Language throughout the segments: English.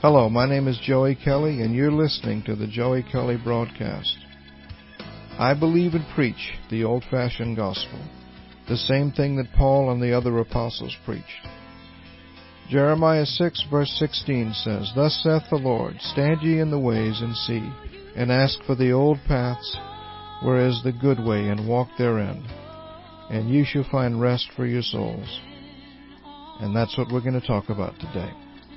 Hello, my name is Joey Kelly, and you're listening to the Joey Kelly Broadcast. I believe and preach the old-fashioned gospel, the same thing that Paul and the other apostles preached. Jeremiah 6, verse 16 says, Thus saith the Lord, Stand ye in the ways and see, and ask for the old paths, where is the good way, and walk therein, and ye shall find rest for your souls. And that's what we're going to talk about today.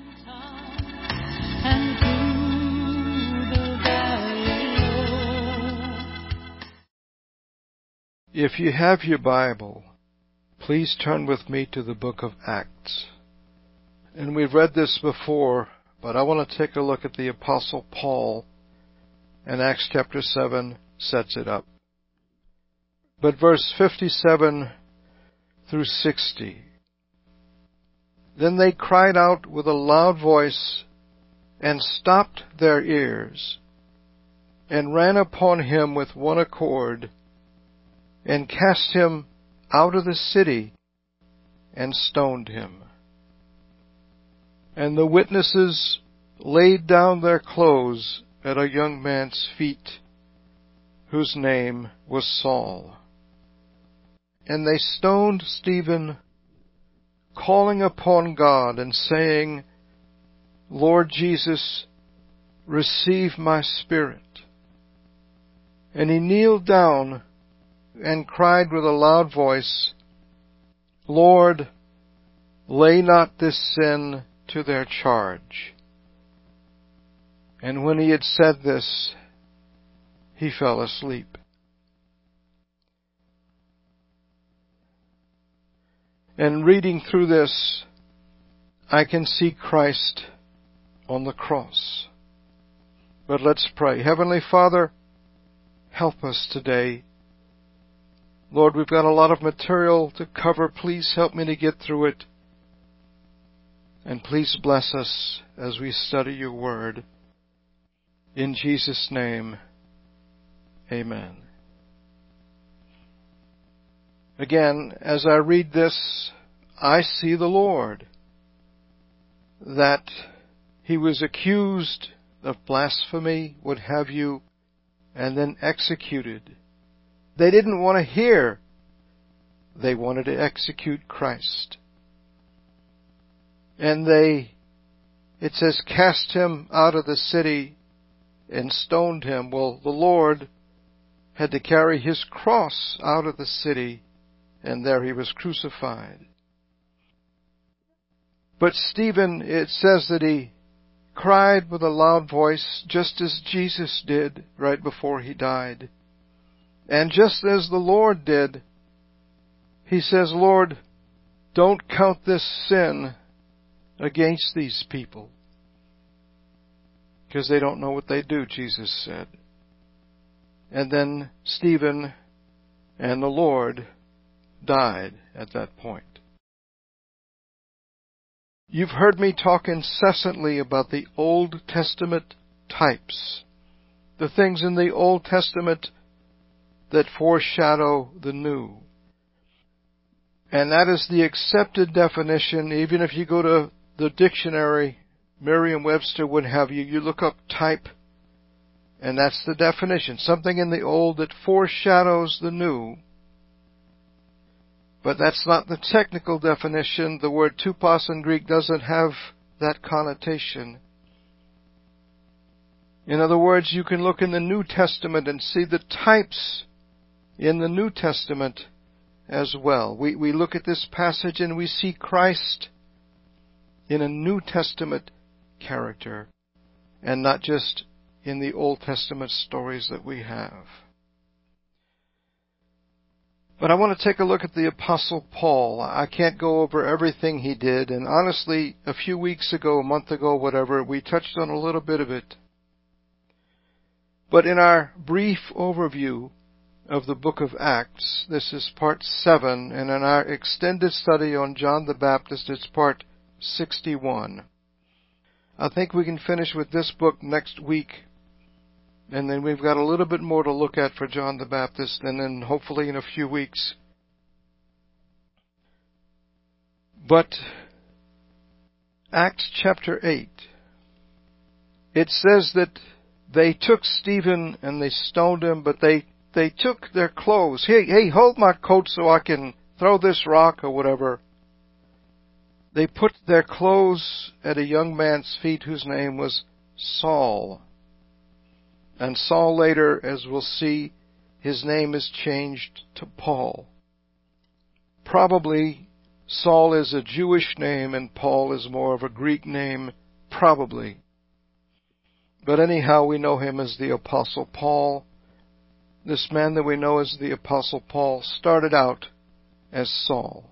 If you have your Bible, please turn with me to the book of Acts. And we've read this before, but I want to take a look at the Apostle Paul, and Acts chapter 7 sets it up. But verse 57 through 60. Then they cried out with a loud voice, and stopped their ears, and ran upon him with one accord, and cast him out of the city, and stoned him. And the witnesses laid down their clothes at a young man's feet, whose name was Saul. And they stoned Stephen, calling upon God, and saying, Lord Jesus, receive my spirit. And he kneeled down and cried with a loud voice, Lord, lay not this sin to their charge. And when he had said this, he fell asleep. And reading through this, I can see Christ on the cross. But let's pray. Heavenly Father, help us today. Lord, we've got a lot of material to cover. Please help me to get through it. And please bless us as we study your word. In Jesus' name, amen. Again, as I read this, I see the Lord, that he was accused of blasphemy, what have you, and then executed. They didn't want to hear. They wanted to execute Christ. And it says, cast him out of the city and stoned him. Well, the Lord had to carry his cross out of the city, and there he was crucified. But Stephen, it says that he cried with a loud voice, just as Jesus did right before he died. And just as the Lord did, he says, Lord, don't count this sin against these people, because they don't know what they do, Jesus said. And then Stephen and the Lord died at that point. You've heard me talk incessantly about the Old Testament types, the things in the Old Testament that foreshadow the New. And that is the accepted definition. Even if you go to the dictionary, Merriam-Webster would have you look up type, and that's the definition. Something in the Old that foreshadows the New. But that's not the technical definition. The word tupos in Greek doesn't have that connotation. In other words, you can look in the New Testament and see the types in the New Testament as well. We look at this passage and we see Christ in a New Testament character, and not just in the Old Testament stories that we have. But I want to take a look at the Apostle Paul. I can't go over everything he did, and honestly, a few weeks ago, a month ago, whatever, we touched on a little bit of it. But in our brief overview of the book of Acts, this is part 7, and in our extended study on John the Baptist, it's part 61. I think we can finish with this book next week, and then we've got a little bit more to look at for John the Baptist, and then hopefully in a few weeks. But Acts chapter 8 it says that they took Stephen and they stoned him, but they took their clothes. Hey, hold my coat so I can throw this rock or whatever. They put their clothes at a young man's feet whose name was Saul. And Saul later, as we'll see, his name is changed to Paul. Probably Saul is a Jewish name and Paul is more of a Greek name, probably. But anyhow, we know him as the Apostle Paul. This man that we know as the Apostle Paul started out as Saul.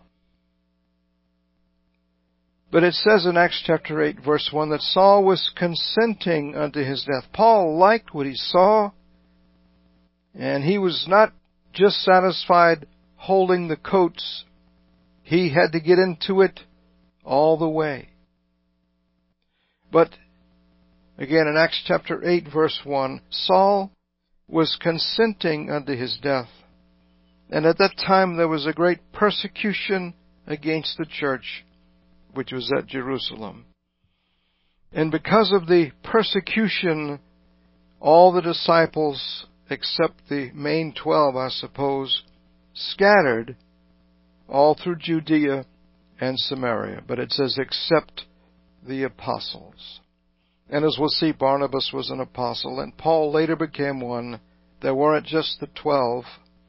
But it says in Acts chapter 8, verse 1, that Saul was consenting unto his death. Paul liked what he saw, and he was not just satisfied holding the coats. He had to get into it all the way. But again, in Acts chapter 8, verse 1, Saul was consenting unto his death. And at that time there was a great persecution against the church, which was at Jerusalem. And because of the persecution, all the disciples, except the main 12, I suppose, scattered all through Judea and Samaria. But it says, except the apostles. And as we'll see, Barnabas was an apostle, and Paul later became one. There weren't just the 12.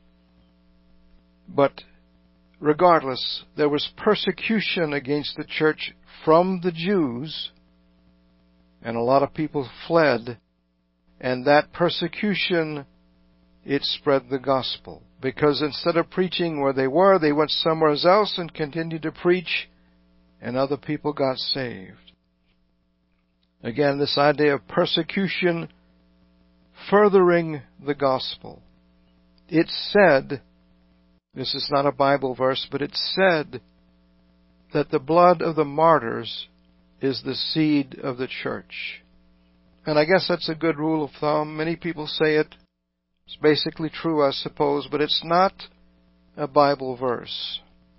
But regardless, there was persecution against the church from the Jews, and a lot of people fled, and that persecution, it spread the gospel. Because instead of preaching where they were, they went somewhere else and continued to preach, and other people got saved. Again, this idea of persecution furthering the gospel. It said, this is not a Bible verse, but it said that the blood of the martyrs is the seed of the church. And I guess that's a good rule of thumb. Many people say it. It's basically true, I suppose, but it's not a Bible verse.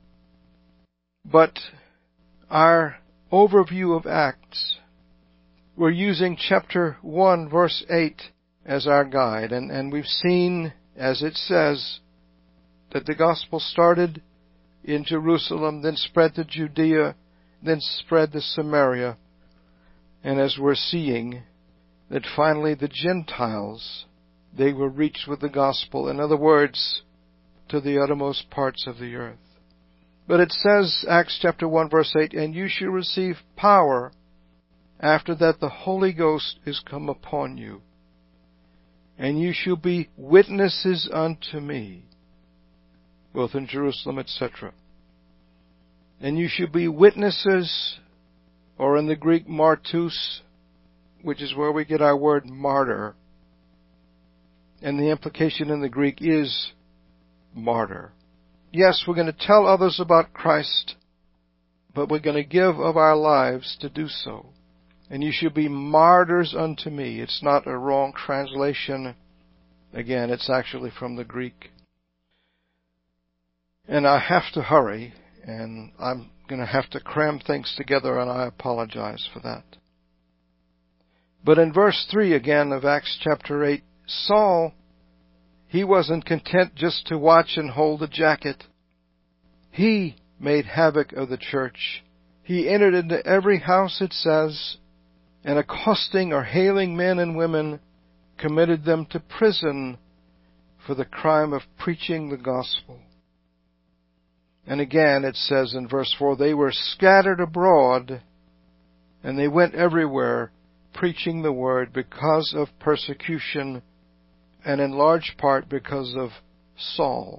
But our overview of Acts, we're using chapter 1, verse 8 as our guide. And we've seen, as it says, that the gospel started in Jerusalem, then spread to Judea, then spread to Samaria. And as we're seeing, that finally the Gentiles, they were reached with the gospel. In other words, to the uttermost parts of the earth. But it says, Acts chapter 1, verse 8, and you shall receive power after that the Holy Ghost is come upon you. And you shall be witnesses unto me, both in Jerusalem, etc. And you shall be witnesses, or in the Greek, martus, which is where we get our word martyr. And the implication in the Greek is martyr. Yes, we're going to tell others about Christ, but we're going to give of our lives to do so. And you shall be martyrs unto me. It's not a wrong translation. Again, it's actually from the Greek. And I have to hurry, and I'm going to have to cram things together, and I apologize for that. But in verse 3 again of Acts chapter 8, Saul, he wasn't content just to watch and hold a jacket. He made havoc of the church. He entered into every house, it says, and accosting or hailing men and women, committed them to prison for the crime of preaching the gospel. And again it says in verse 4, they were scattered abroad, and they went everywhere preaching the word because of persecution, and in large part because of Saul.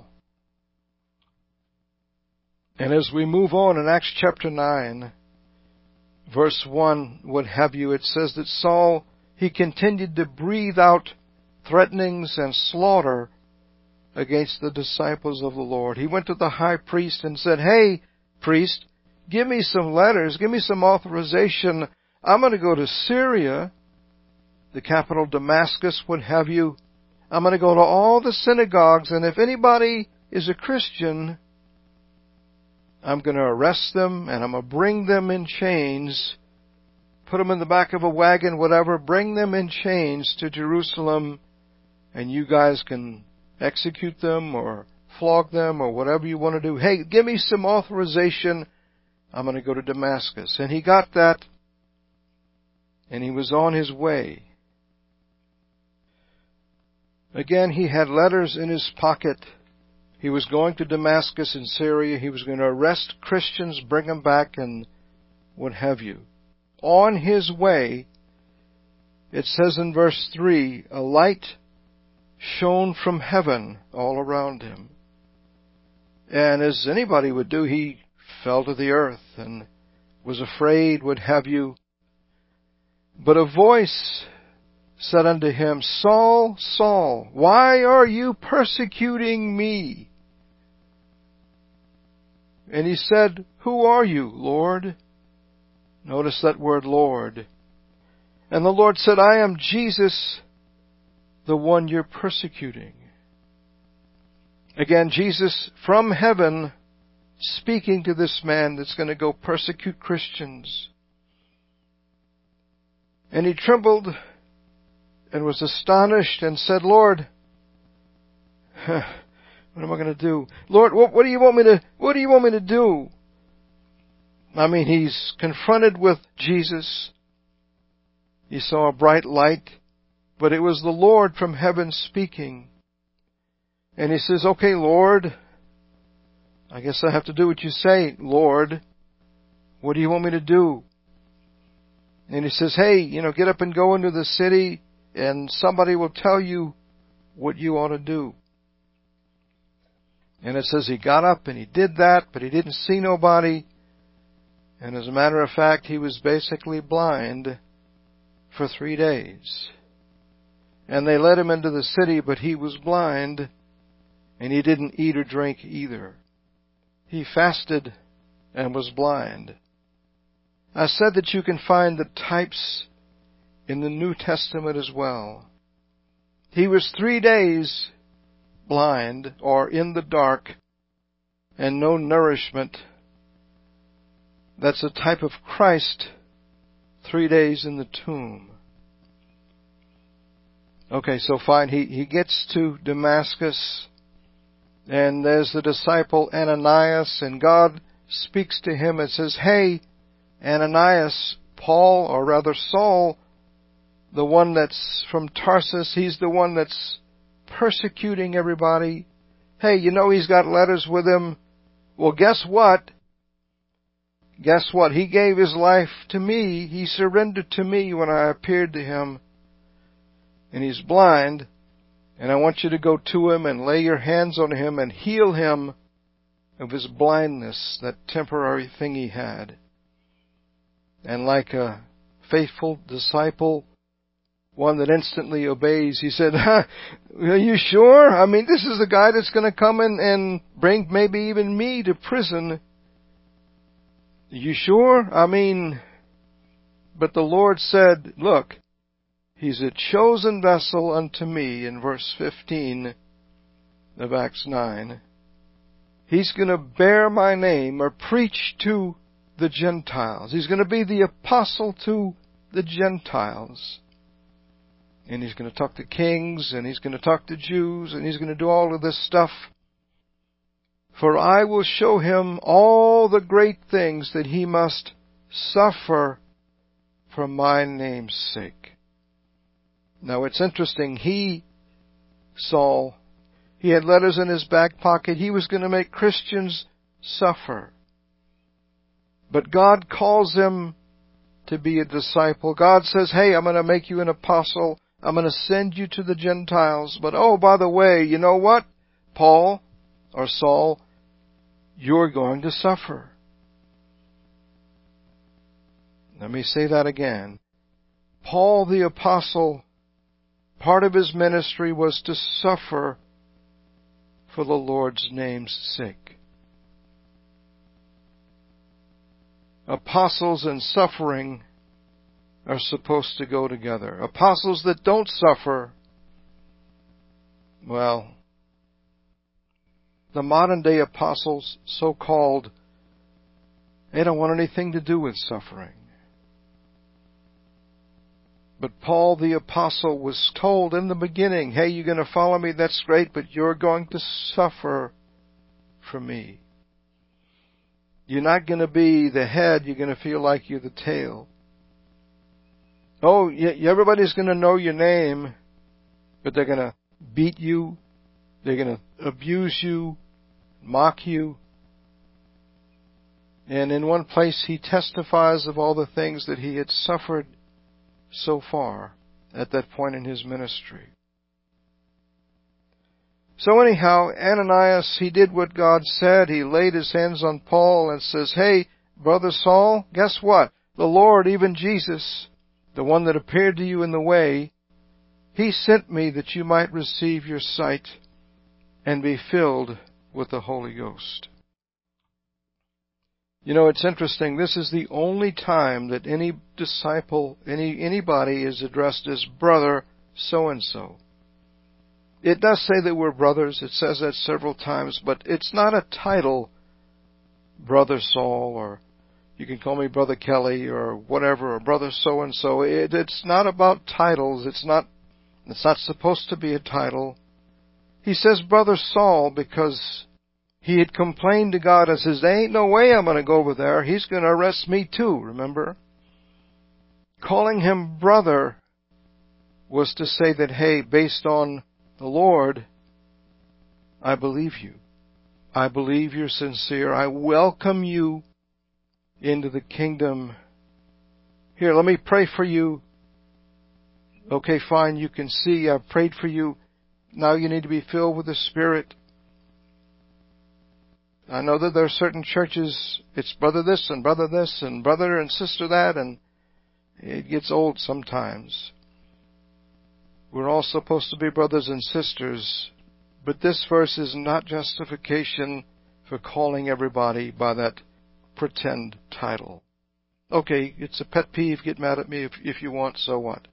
And as we move on in Acts chapter 9, verse 1, what have you, it says that Saul, he continued to breathe out threatenings and slaughter against the disciples of the Lord. He went to the high priest and said, hey, priest, give me some letters, give me some authorization. I'm going to go to Syria, the capital Damascus, what have you. I'm going to go to all the synagogues, and if anybody is a Christian, I'm going to arrest them, and I'm going to bring them in chains put them in the back of a wagon, whatever, bring them in chains to Jerusalem, and you guys can execute them or flog them or whatever you want to do. Hey, give me some authorization. I'm going to go to Damascus. And he got that, and he was on his way. Again, he had letters in his pocket. He was going to Damascus in Syria. He was going to arrest Christians, bring them back, and what have you. On his way, it says in verse 3, a light shone from heaven all around him. And as anybody would do, he fell to the earth and was afraid, what have you. But a voice said unto him, Saul, Saul, why are you persecuting me? And he said, Who are you, Lord? Notice that word, Lord. And the Lord said, I am Jesus, the one you're persecuting. Again, Jesus from heaven speaking to this man that's going to go persecute Christians. And he trembled and was astonished and said, Lord, what am I going to do? Lord, what do you want me to do? I mean, he's confronted with Jesus. He saw a bright light, but it was the Lord from heaven speaking. And he says, okay, Lord, I guess I have to do what you say, Lord. What do you want me to do? And he says, hey, get up and go into the city, and somebody will tell you what you ought to do. And it says he got up and he did that, but he didn't see nobody. And as a matter of fact, he was basically blind for 3 days. And they led him into the city, but he was blind, and he didn't eat or drink either. He fasted and was blind. I said that you can find the types in the New Testament as well. He was 3 days blind or in the dark and no nourishment. That's a type of Christ 3 days in the tomb. Okay, so fine. He gets to Damascus, and there's the disciple Ananias, and God speaks to him and says, hey, Ananias, Paul, or rather Saul, the one that's from Tarsus, he's the one that's persecuting everybody. Hey, he's got letters with him. Well, guess what? Guess what? He gave his life to me. He surrendered to me when I appeared to him. And he's blind. And I want you to go to him and lay your hands on him and heal him of his blindness, that temporary thing he had. And like a faithful disciple, one that instantly obeys, he said, are you sure? I mean, this is the guy that's going to come in and bring maybe even me to prison. Are you sure? I mean, but the Lord said, look, he's a chosen vessel unto me, in verse 15 of Acts 9. He's going to bear my name or preach to the Gentiles. He's going to be the apostle to the Gentiles. And he's going to talk to kings, and he's going to talk to Jews, and he's going to do all of this stuff. For I will show him all the great things that he must suffer for my name's sake. Now it's interesting, Saul, he had letters in his back pocket. He was going to make Christians suffer. But God calls him to be a disciple. God says, hey, I'm going to make you an apostle. I'm going to send you to the Gentiles. But oh, by the way, you know what? Paul, or Saul, you're going to suffer. Let me say that again. Paul the apostle, part of his ministry was to suffer for the Lord's name's sake. Apostles and suffering are supposed to go together. Apostles that don't suffer, well, the modern day apostles, so-called, they don't want anything to do with suffering. But Paul the apostle was told in the beginning, hey, you're going to follow me, that's great, but you're going to suffer for me. You're not going to be the head, you're going to feel like you're the tail. Oh, everybody's going to know your name, but they're going to beat you, they're going to abuse you, mock you. And in one place he testifies of all the things that he had suffered so far at that point in his ministry. So anyhow, Ananias, he did what God said. He laid his hands on Paul and says, hey, Brother Saul, guess what? The Lord, even Jesus, the one that appeared to you in the way, he sent me that you might receive your sight and be filled with the Holy Ghost. You know, it's interesting. This is the only time that any disciple, anybody is addressed as brother so-and-so. It does say that we're brothers. It says that several times, but it's not a title, Brother Saul, or you can call me Brother Kelly, or whatever, or Brother so-and-so. It's not about titles. It's not supposed to be a title. He says Brother Saul because he had complained to God and says, there ain't no way I'm going to go over there. He's going to arrest me too, remember? Calling him brother was to say that, hey, based on the Lord, I believe you. I believe you're sincere. I welcome you into the kingdom. Here, let me pray for you. Okay, fine, you can see I've prayed for you. Now you need to be filled with the Spirit. I know that there are certain churches, it's brother this and brother and sister that, and it gets old sometimes. We're all supposed to be brothers and sisters, but this verse is not justification for calling everybody by that pretend title. Okay, it's a pet peeve, get mad at me if you want, so what?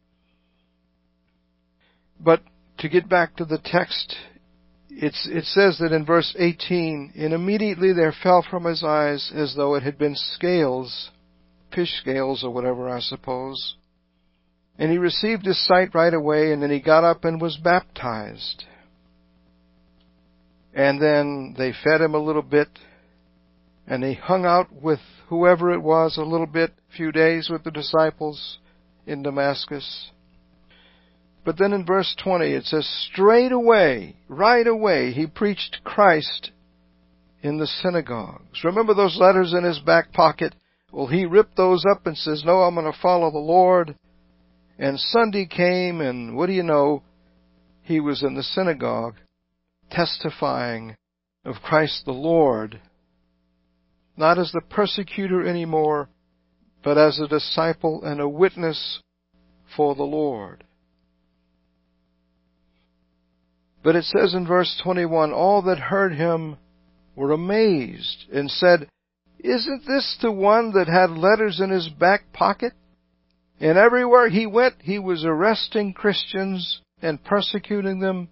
But to get back to the text, it says that in verse 18, and immediately there fell from his eyes as though it had been scales, fish scales or whatever, I suppose. And he received his sight right away, and then he got up and was baptized. And then they fed him a little bit, and he hung out with whoever it was a little bit, a few days with the disciples in Damascus. But then in verse 20 it says, straight away, right away, he preached Christ in the synagogues. Remember those letters in his back pocket? Well, he ripped those up and says, no, I'm going to follow the Lord. And Sunday came, and what do you know? He was in the synagogue testifying of Christ the Lord, not as the persecutor anymore, but as a disciple and a witness for the Lord. But it says in verse 21, all that heard him were amazed and said, isn't this the one that had letters in his back pocket? And everywhere he went, he was arresting Christians and persecuting them.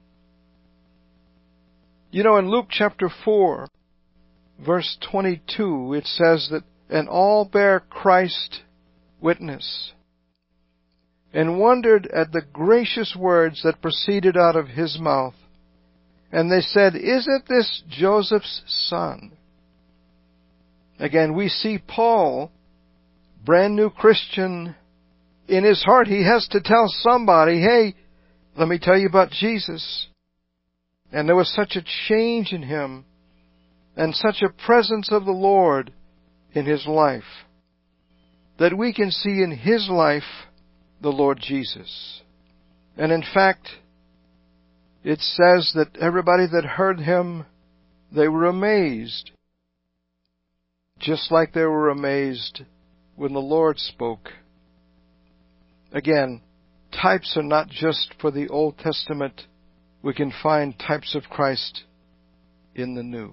You know, in Luke chapter 4, verse 22, it says that, and all bear Christ witness, and wondered at the gracious words that proceeded out of his mouth. And they said, isn't this Joseph's son? Again, we see Paul, brand new Christian, in his heart he has to tell somebody, hey, let me tell you about Jesus. And there was such a change in him, and such a presence of the Lord in his life, that we can see in his life the Lord Jesus. And in fact, it says that everybody that heard him, they were amazed. Just like they were amazed when the Lord spoke. Again, types are not just for the Old Testament. We can find types of Christ in the New.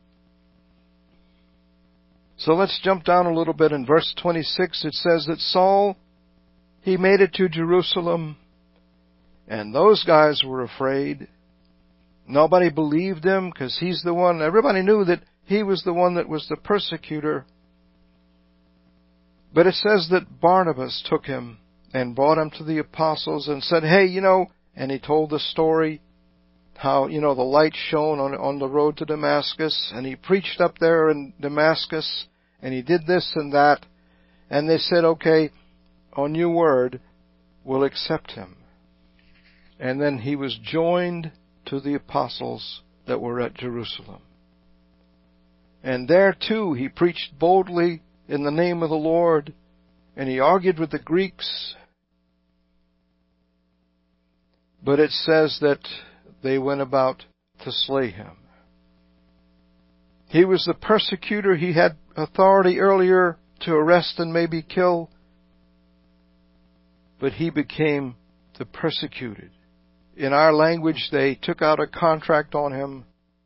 So let's jump down a little bit. In verse 26, it says that Saul, he made it to Jerusalem, and those guys were afraid. Nobody believed him because he's the one. Everybody knew that he was the one that was the persecutor. But it says that Barnabas took him and brought him to the apostles and said, hey, and he told the story how, the light shone on the road to Damascus, and he preached up there in Damascus, and he did this and that, and they said, okay, on your word, we'll accept him. And then he was joined to the apostles that were at Jerusalem. And there too he preached boldly in the name of the Lord, and he argued with the Greeks. But it says that they went about to slay him. He was the persecutor. He had authority earlier to arrest and maybe kill, but he became the persecuted. In our language, they took out a contract on him.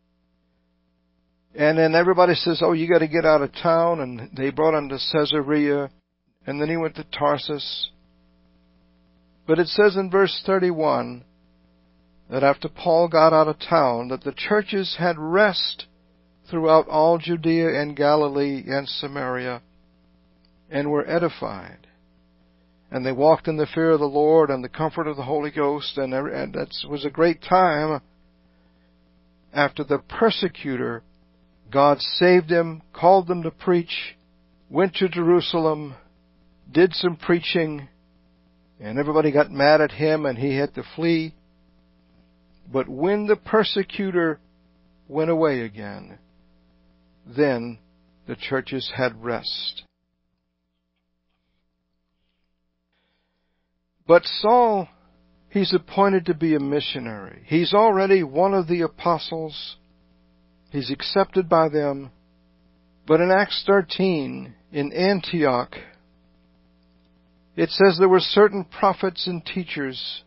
And then everybody says, oh, you got to get out of town. And they brought him to Caesarea. And then he went to Tarsus. But it says in verse 31 that after Paul got out of town, that the churches had rest throughout all Judea and Galilee and Samaria, and were edified. And they walked in the fear of the Lord and the comfort of the Holy Ghost, and that was a great time. After the persecutor, God saved him, called them to preach, went to Jerusalem, did some preaching, and everybody got mad at him and he had to flee. But when the persecutor went away again, then the churches had rest. But Saul, he's appointed to be a missionary. He's already one of the apostles. He's accepted by them. But in Acts 13, in Antioch, it says there were certain prophets and teachers.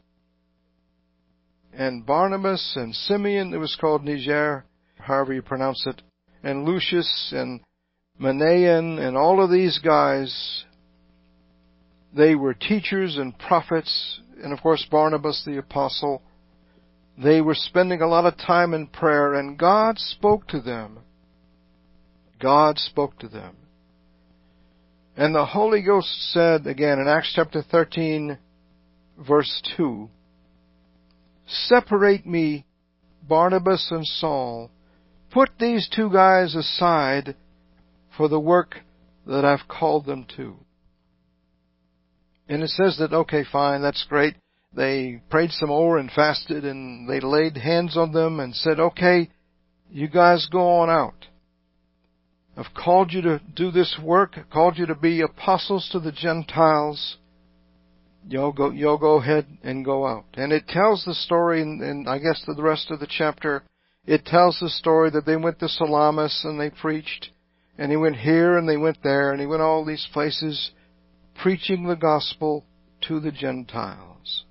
And Barnabas and Simeon, it was called Niger, however you pronounce it, and Lucius and Manaen and all of these guys, they were teachers and prophets, and of course Barnabas the apostle. They were spending a lot of time in prayer, and God spoke to them. God spoke to them. And the Holy Ghost said, again in Acts chapter 13, verse 2, separate me, Barnabas and Saul. Put these two guys aside for the work that I've called them to. And it says that, okay, fine, that's great. They prayed some more and fasted, and they laid hands on them and said, okay, you guys go on out. I've called you to do this work. I've called you to be apostles to the Gentiles. You'll go ahead and go out. And it tells the story, and I guess the rest of the chapter, it tells the story that they went to Salamis and they preached. And he went here and they went there, and he went all these places preaching the gospel to the Gentiles.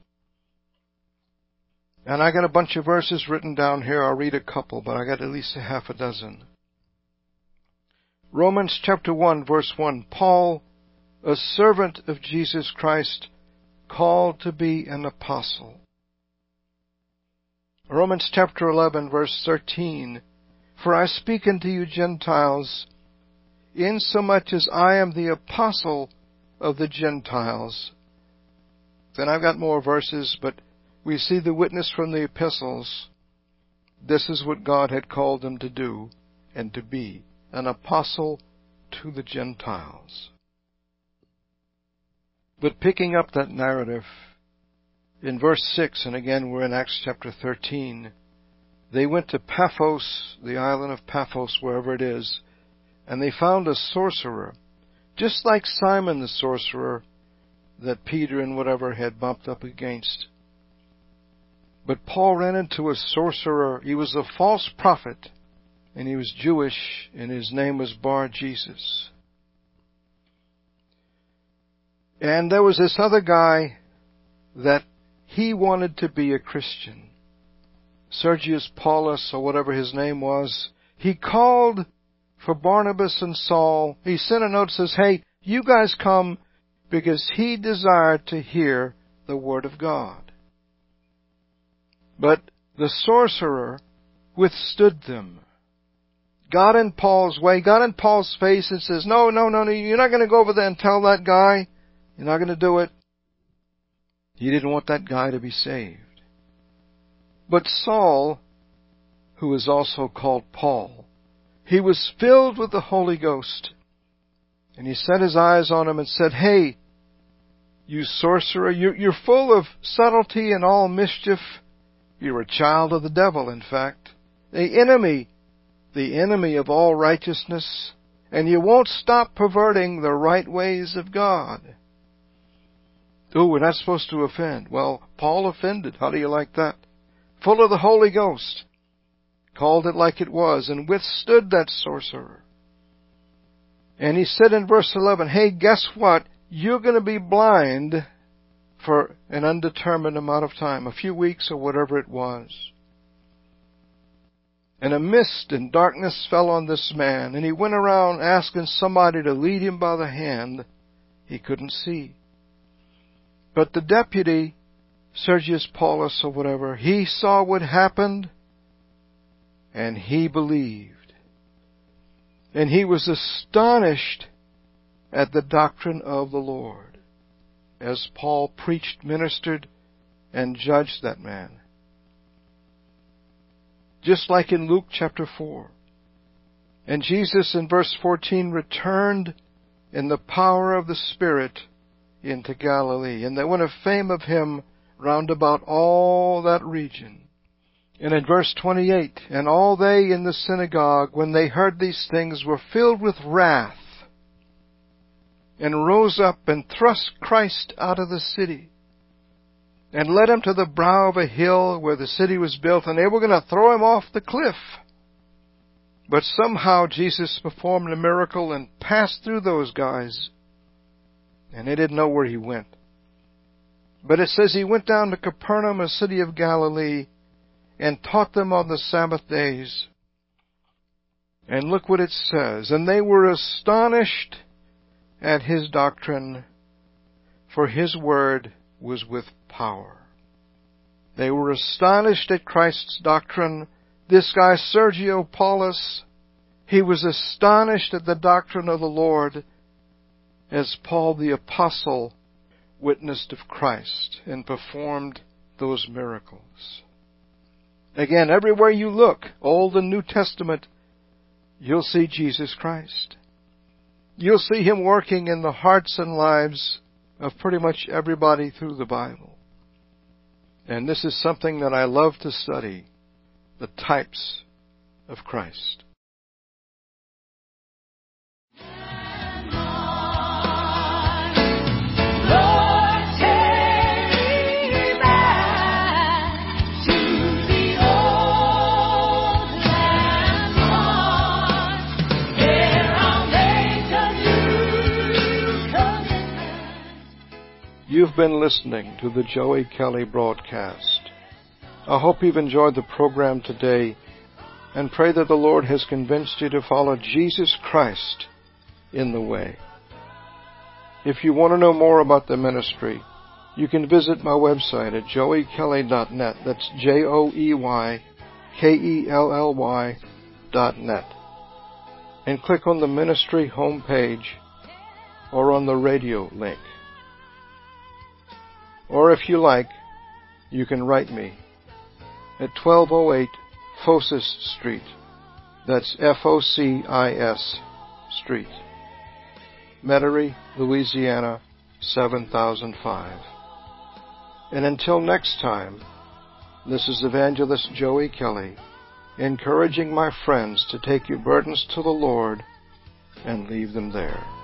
And I got a bunch of verses written down here. I'll read a couple, but I got at least a half a dozen. Romans chapter 1, verse 1. Paul, a servant of Jesus Christ, called to be an apostle. Romans chapter 11, verse 13. For I speak unto you Gentiles, insomuch as I am the apostle of the Gentiles. Then I've got more verses, but we see the witness from the epistles. This is what God had called them to do and to be, an apostle to the Gentiles. But picking up that narrative, in verse 6, and again we're in Acts chapter 13, they went to Paphos, the island of Paphos, wherever it is, and they found a sorcerer, just like Simon the sorcerer that Peter and whatever had bumped up against. But Paul ran into a sorcerer. He was a false prophet, and he was Jewish, and his name was Bar-Jesus. And there was this other guy that he wanted to be a Christian. Sergius Paulus, or whatever his name was. He called for Barnabas and Saul. He sent a note that says, hey, you guys come, because he desired to hear the word of God. But the sorcerer withstood them. Got in Paul's way, got in Paul's face and says, no, you're not going to go over there and tell that guy. You're not going to do it. He didn't want that guy to be saved. But Saul, who is also called Paul, he was filled with the Holy Ghost. And he set his eyes on him and said, "Hey, you sorcerer, you're full of subtlety and all mischief. You're a child of the devil, in fact. The enemy of all righteousness. And you won't stop perverting the right ways of God." Oh, we're not supposed to offend. Well, Paul offended. How do you like that? Full of the Holy Ghost. Called it like it was and withstood that sorcerer. And he said in verse 11, "Hey, guess what? You're going to be blind for an undetermined amount of time, a few weeks or whatever it was." And a mist and darkness fell on this man, and he went around asking somebody to lead him by the hand. He couldn't see. But the deputy, Sergius Paulus or whatever, he saw what happened, and he believed. And he was astonished at the doctrine of the Lord, as Paul preached, ministered, and judged that man. Just like in Luke chapter 4. And Jesus in verse 14 returned in the power of the Spirit into Galilee. And there went a fame of him round about all that region. And in verse 28, "And all they in the synagogue, when they heard these things, were filled with wrath, and rose up and thrust Christ out of the city, and led him to the brow of a hill where the city was built, and they were going to throw him off the cliff. But somehow Jesus performed a miracle and passed through those guys, and they didn't know where he went. But it says he went down to Capernaum, a city of Galilee, and taught them on the Sabbath days." And look what it says, "And they were astonished at his doctrine, for his word was with power." They were astonished at Christ's doctrine. This guy, Sergius Paulus, he was astonished at the doctrine of the Lord, as Paul the Apostle witnessed of Christ and performed those miracles. Again, everywhere you look, Old and New Testament, you'll see Jesus Christ. You'll see Him working in the hearts and lives of pretty much everybody through the Bible. And this is something that I love to study, the types of Christ. You've been listening to the Joey Kelly broadcast. I hope you've enjoyed the program today and pray that the Lord has convinced you to follow Jesus Christ in the way. If you want to know more about the ministry, you can visit my website at joeykelly.net. That's JOEYKELLY.net. And click on the ministry homepage or on the radio link. Or if you like, you can write me at 1208 Focis Street. That's Focis Street. Metairie, Louisiana, 7005. And until next time, this is Evangelist Joey Kelly, encouraging my friends to take your burdens to the Lord and leave them there.